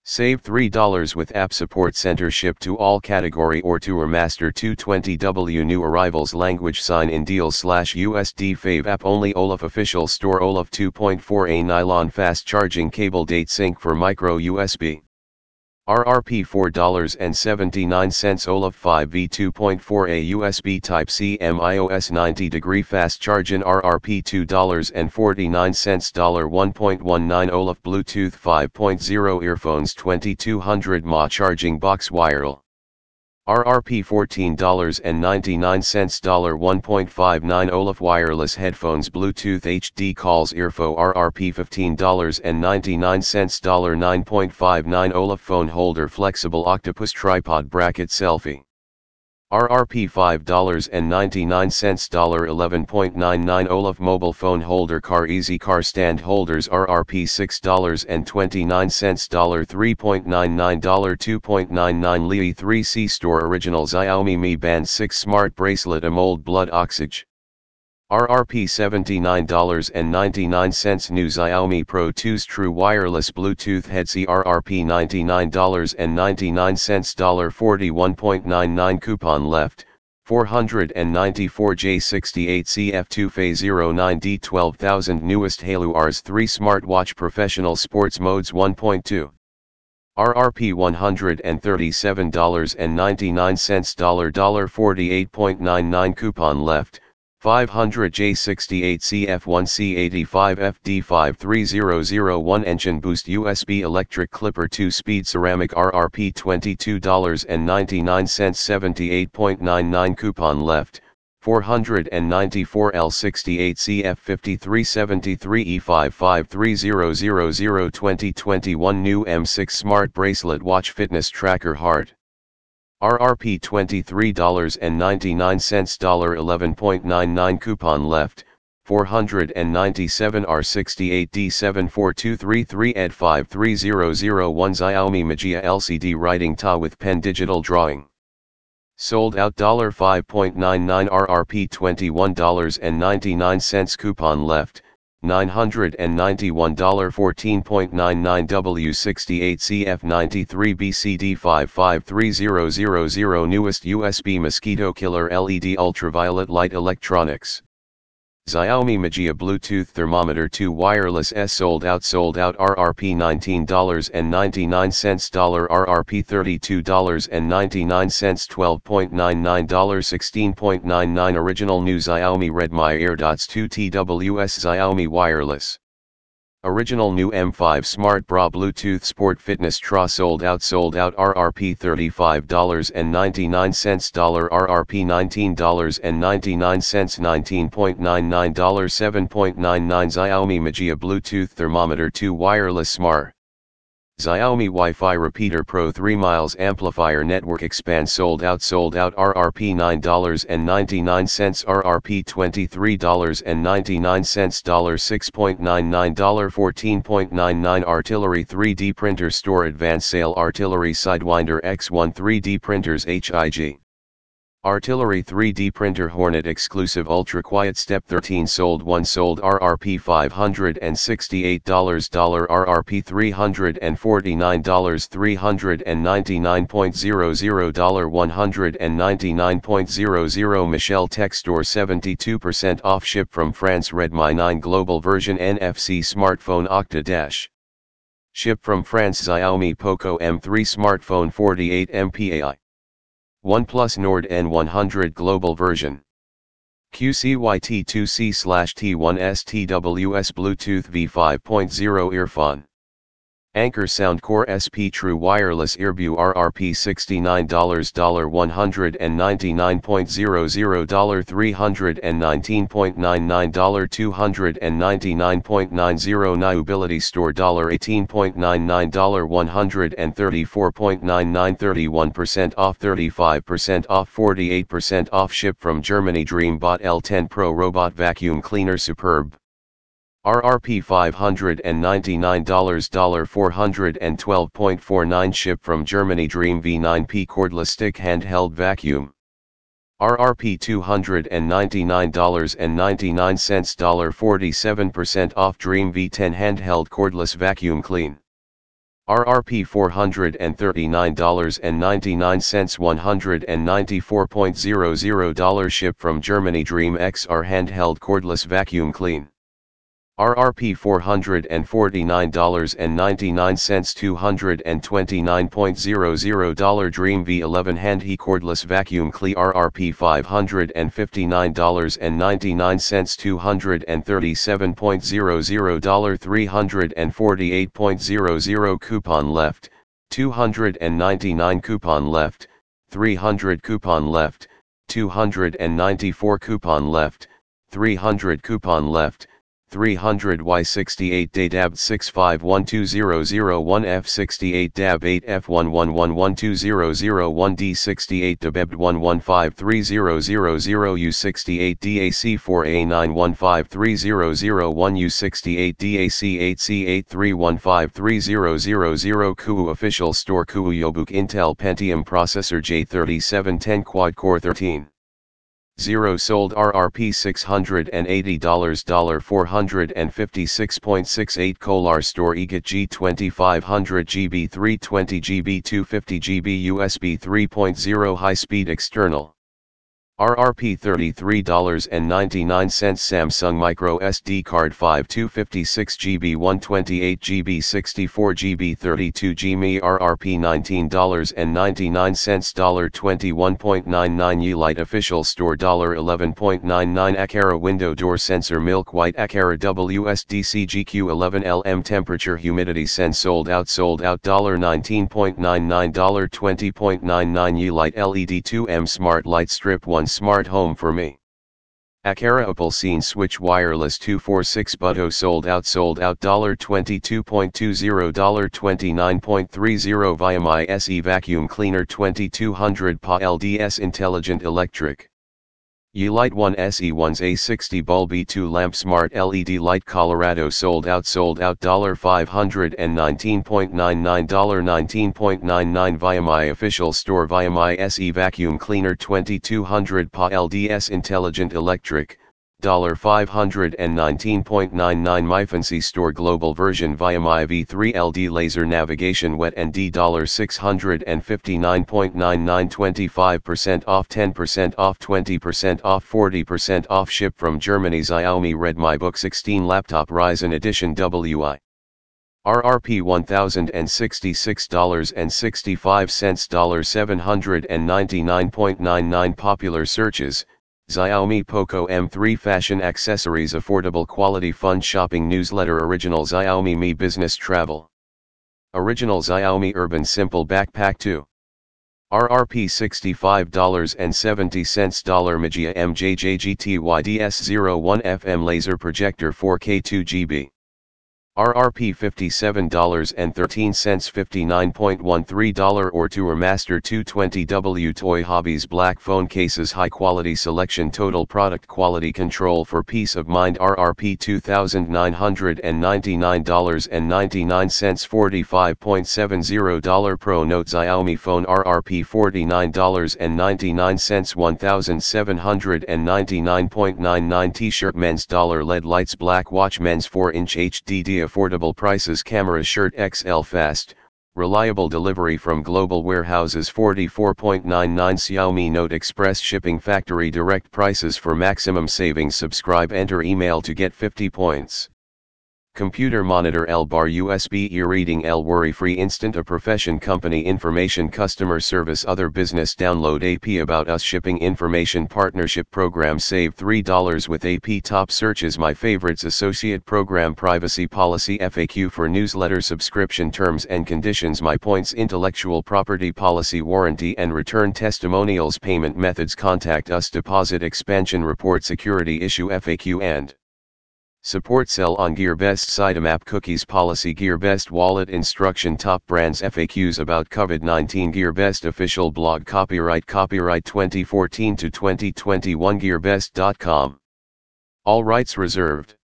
Save $3 with App Support Center. Ship to all category or Tour Master 220W new arrivals language sign in deals/USD fave app only Olaf official store Olaf 2.4a nylon fast charging cable date sync for micro USB. RRP $4.79 Olaf 5V 2.4a USB Type-C MIOS 90° fast charge in RRP $2.49 $1.19 Olaf Bluetooth 5.0 earphones 2200 mAh charging box wireless. RRP $14.99 $1.59 Olaf wireless headphones Bluetooth HD calls earphone RRP $15.99 $9.59 Olaf phone holder flexible octopus tripod bracket selfie. RRP $5.99 $11.99 Olaf mobile phone holder car easy car stand holders RRP $6.29 $3.99 $2.99 Li 3C store original Xiaomi Mi Band 6 smart bracelet AMOLED blood oxygen. RRP $79.99 new Xiaomi Pro 2's true wireless Bluetooth headset RRP $99.99 $41.99 coupon left, 494J68CF2 Phase 09D 12,000 newest Halo Rs 3 smartwatch professional sports modes 1.2. RRP $137.99 $48.99 coupon left, 500J68CF1C85FD53001 Engine Boost USB Electric Clipper 2-speed ceramic RRP $22.99 $78.99 coupon left, 494L68CF5373E553000 2021 new M6 Smart Bracelet Watch Fitness Tracker Heart. RRP $23.99 $11.99 coupon left, 497R68D74233 ED53001 Xiaomi Magia LCD writing Ta with pen digital drawing. Sold out $5.99 RRP $21.99 coupon left, $991 $14.99 W68CF93BCD553000 newest USB mosquito killer LED ultraviolet light electronics. Xiaomi Magia Bluetooth thermometer 2 wireless S sold out RRP $19.99 RRP $32.99 $12.99 $16.99 original new Xiaomi Redmi AirDots 2 TWS Xiaomi wireless. Original new M5 Smart Bra Bluetooth Sport Fitness Tra sold out RRP $35.99 RRP $19.99 $19.99 $7.99 Xiaomi Magia Bluetooth Thermometer 2 Wireless Smart. Xiaomi Wi-Fi Repeater Pro 3 miles Amplifier Network Expand sold out RRP $9.99 RRP $23.99 $6.99 $14.99 Artillery 3D Printer Store Advance Sale Artillery Sidewinder X1 3D Printers HIG. Artillery 3D Printer Hornet Exclusive Ultra Quiet Step 13 sold RRP $568 RRP $349 $399.00 $199.00 Michelle Tech Store 72% off ship from France Redmi 9 Global Version NFC Smartphone Octa Dash. Ship from France Xiaomi Poco M3 Smartphone 48 MPAI. OnePlus Nord N100 Global Version. QCYT2C/T1STWS Bluetooth V5.0 Earphone. Anker Soundcore SP True Wireless Earbud RRP $69 $199.00 $319.99 $299.90 Niability Store $18.99 $134.99 31% off 35% off 48% off ship from Germany DreamBot L10 Pro Robot Vacuum Cleaner Superb. RRP $599 $412.49 ship from Germany Dream V9P Cordless Stick Handheld Vacuum. RRP $299.99 $47% off Dream V10 Handheld Cordless Vacuum Clean. RRP $439.99 $194.00 ship from Germany. Dream XR handheld cordless vacuum clean. RRP $449.99 $229.00 Dream V11 hand-he cordless vacuum clean. RRP $559.99 $237.00 $348.00 Coupon left, 299 coupon left, 300 coupon left, 294 coupon left, 300 coupon left, 300 Y68 DAB 6512001 F68 DAB 8 F11112001 D68 DAB 11530000 U68 DAC 4A91530001 U68 DAC 8C831530000 KUU Official Store KUU Yobuk Intel Pentium Processor J3710 Quad Core 13. 0 sold RRP $680 $456.68 Kolar Store eGet G2500 GB 320 GB 250 GB USB 3.0 high-speed external. RRP $33.99 Samsung Micro SD Card 5 256 GB 128 GB 64 GB 32 GB RRP $19.99 $21.99 Yeelight Official Store $11.99 Aqara Window Door Sensor Milk White Aqara WSDC GQ11LM Temperature Humidity Sense sold out $19.99 $20.99 Yeelight LED 2M Smart Light Strip 1 Smart Home for me. Aqara Opal Scene Switch Wireless 246 Butto sold out $22.20 $29.30 Viami SE Vacuum Cleaner 2200 PA LDS Intelligent Electric. Yeelight 1 SE1's A60 bulb E2 lamp smart LED light Colorado sold out $519.99 $19.99 Viami Official Store Viami SE Vacuum Cleaner 2200 PA LDS Intelligent Electric, $519.99 MyFancy Store Global Version Viami V3 LD Laser Navigation Wet and D $659.99 25% off 10% off 20% off 40% off ship from Germany Xiaomi Redmi Book 16 Laptop Ryzen Edition WI. RRP $1,066.65 $799.99 Popular searches, Xiaomi Poco M3 Fashion Accessories Affordable Quality Fun Shopping Newsletter Original Xiaomi Mi Business Travel Original Xiaomi Urban Simple Backpack 2 RRP $65.70 Mijia MJJ-GTY DS01 FM Laser Projector 4K 2GB RRP $57.13 $59.13 or Tour Master 220W Toy Hobbies Black Phone Cases High Quality Selection Total Product Quality Control for Peace of Mind RRP $2,999.99 $45.70 Pro Note Xiaomi Phone RRP $49.99 $1,799.99 T-shirt Men's LED Lights Black Watch Men's 4-inch HDD Affordable prices Camera Shirt XL Fast, reliable delivery from global warehouses 44.99 Xiaomi Note Express Shipping Factory Direct prices for maximum savings Subscribe enter email to get 50 points. Computer Monitor L-Bar USB E-Reading L Worry-Free Instant A Profession Company Information Customer Service Other Business Download AP About Us Shipping Information Partnership Program Save $3 with AP Top Searches My Favorites Associate Program Privacy Policy FAQ for Newsletter Subscription Terms and Conditions My Points Intellectual Property Policy Warranty and Return Testimonials Payment Methods Contact Us Deposit Expansion Report Security Issue FAQ and Support Sell on GearBest Sitemap Cookies Policy GearBest Wallet Instruction Top Brands FAQs about COVID-19 GearBest Official Blog Copyright 2014 to 2021 GearBest.com. All rights reserved.